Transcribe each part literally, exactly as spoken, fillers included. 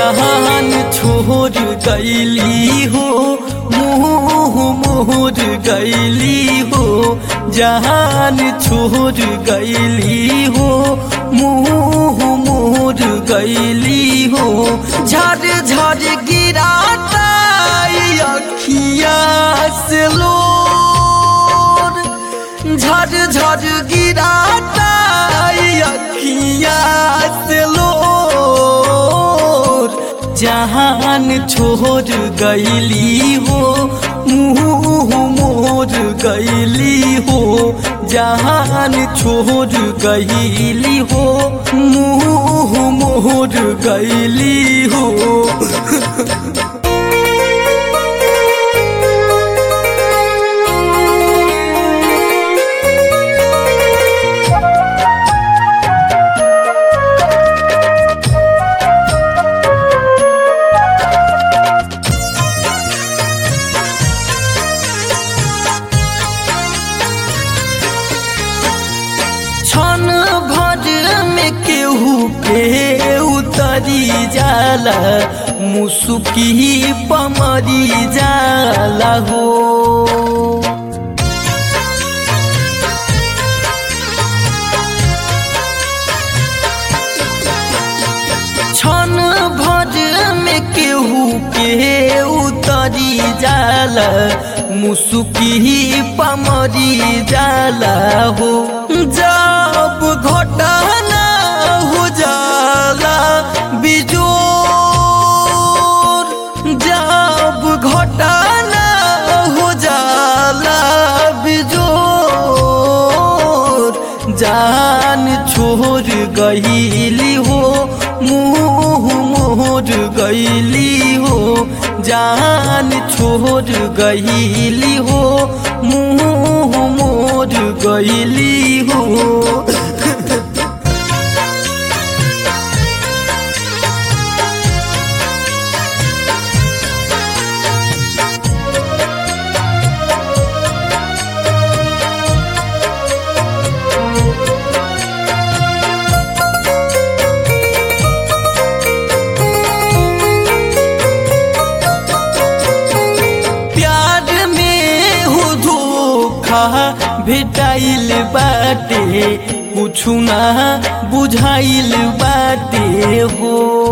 जहान छोड़ गईली हो मुँह मोर गईली हो जहान छोड़ गईली हो मुँह मोर गईली हो झड़ झड़ गिराता अखिया से लोर झड़ झड़ गिराता अखिया से लोर जहान छोड़ गईली हो मुँह मोर गईली हो जहान छोड़ गईली हो मुँह मोर गईली हो के उतरी जाला मुसुकी पमरी जाला हो क्षण भर में केहू के उतरी जाला मुसुकी पमरी जाला हो जब घटना हो जाला बिजोर जब घटना हो जाला बिजोर जान छोड़ गईली हो मुँह मोर गईली हो जान छोड़ गईली हो मुँह मोर गईली हो भेटाइल बाटे कुछु ना बुझाइल बाटे हो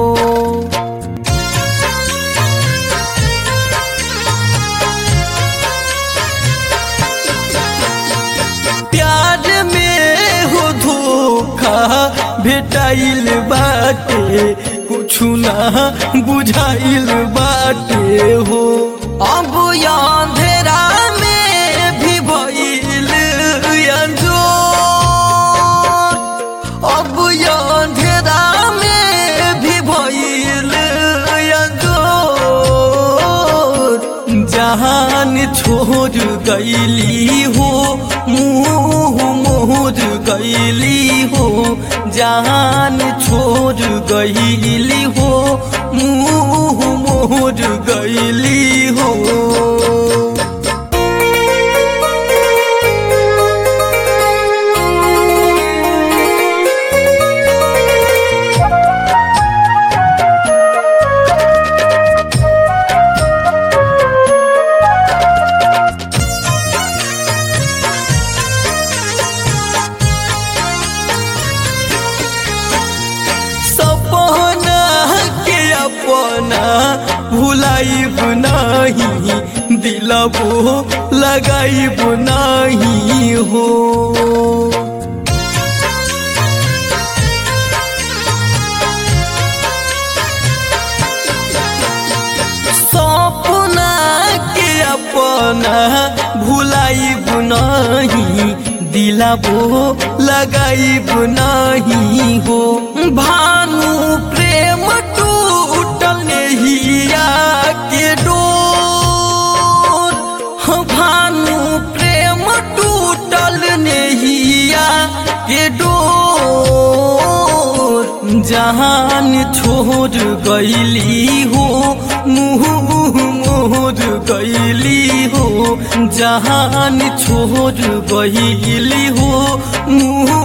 प्यार में हो धोखा भेटाइल बाटे कुछु ना बुझाइल बाटे हो अब अंधेरा में भी भइल अब अंधेरा में भी भइल जहान छोड़ गईली हो मुँह मोर गईली हो जहान छोड़ गईली हो मुँह मोर गईली हो भुलाइब नहीं दिलबो लगाइब नहीं हो सपना के अपना भुलाइब नहीं दिलबो लगाइब नहीं हो भानु प्रेम टूटल नहिया के डोर भानु प्रेम टूटल नहिया के डोर जहान छोड़ गईली हो मुँह मोर गईली हो जहान छोड़ गईली हो मुँह